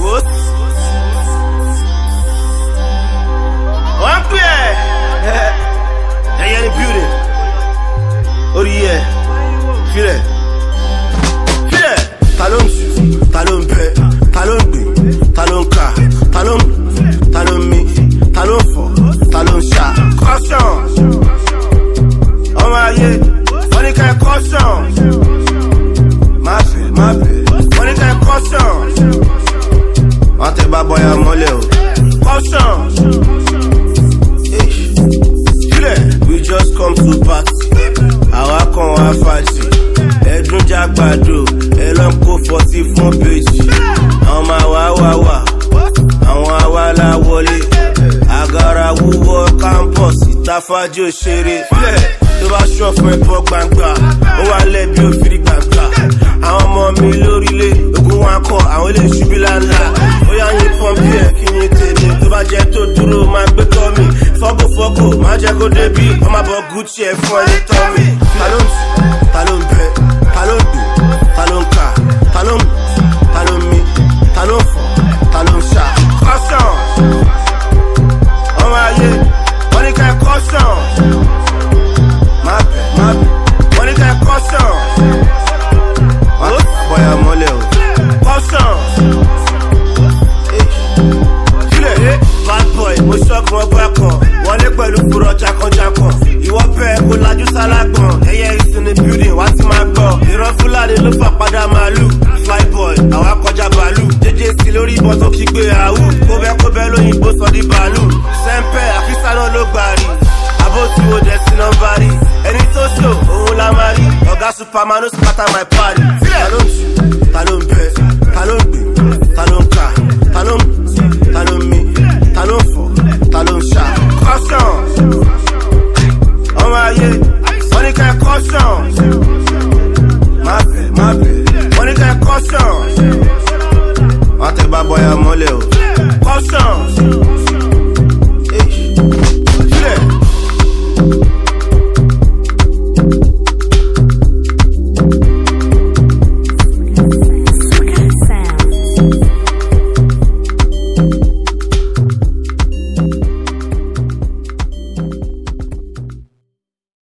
What? One clear. Hey, in the building. Oh yeah. Feel it. Feel it. Talon su, talon pe, talon bi, talon ka, talon mi, talon fo, talon sha. Caution. Oh my yeah. Money can caution. My bad. Money can caution. Ante bad boy a mole o. Caution. We just come to party. Àwa kan wá fàájì. Ẹ̀dùn jágbàdo. Ẹlọ́n kó 40 fún péjì. Àwọn máa wá. Àwọn àwa la wọlé. Àgàrà wúwo campus. Ìtafájì òṣèré. Tó bá ṣọ́ fún ẹ̀pọ̀ gbangba. Ó wà lẹ́bi òfìrí gbangba. Àwọn ọmọ mi lórílẹ̀. Ogun wa kọ àwọn ilé ìṣubí lánàá. Ó yá yín pọ́ńpì ẹ̀ kí ni tèmi. Tó bá jẹ́ tó dúró máa gbé tọ́ mi. Fọ́gò, máa jẹ́ kó débi. Ọmọ bọ̀ Gucci ẹ̀ fún ẹni tọ́ mi. Talon su, talon bẹ, talon gbè, talon ka, talon mi, talon fọ, talon ṣá. Caution. Ọmọ ayé, wọ́n ní ká ẹ caution. Má bẹ̀, wọ́n ní ká ẹ caution. Bọ̀yà mọ́lẹ̀ o. Caution. Bad boy, mo ṣọ́gun ọgbà kan. Wọlé pẹ̀lú fúrọ̀ jákànjákàn. Ìwọ bẹ́ẹ̀ kó lajú sálágbọ̀n. Ẹyẹ ìsìn ní building wá ti máa gbọ́. Ìran Fúlàní ló fà padà màálù. Flyboy, àwa kọjá bàálù. JJC lórí ìbọn tó kígbe àwù. Kóbẹ́ lóyìnbó sọ di bàálù. Sẹ́ńpẹ́ àfíìsà náà ló gbà rí. Àbótiwo dẹ̀ sí nọ́mbà rí. Ẹni tó ṣò, òun la máa rí. Ọ̀gá Superman ló scatter my party. Talon su, talon bẹ, talon gbè, talon ka, talon mi, talon fọ, talon ṣá. Caution.